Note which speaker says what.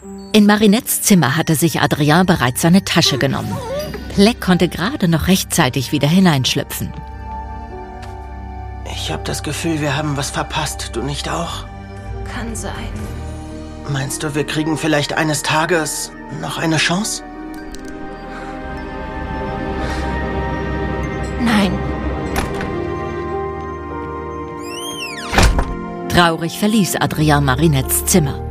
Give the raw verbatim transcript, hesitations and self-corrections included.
Speaker 1: In Marinettes Zimmer hatte sich Adrien bereits seine Tasche genommen. Plek konnte gerade noch rechtzeitig wieder hineinschlüpfen.
Speaker 2: Ich habe das Gefühl, wir haben was verpasst. Du nicht auch?
Speaker 3: Kann sein.
Speaker 2: Meinst du, wir kriegen vielleicht eines Tages noch eine Chance?
Speaker 3: Nein.
Speaker 1: Traurig verließ Adrien Marinettes Zimmer.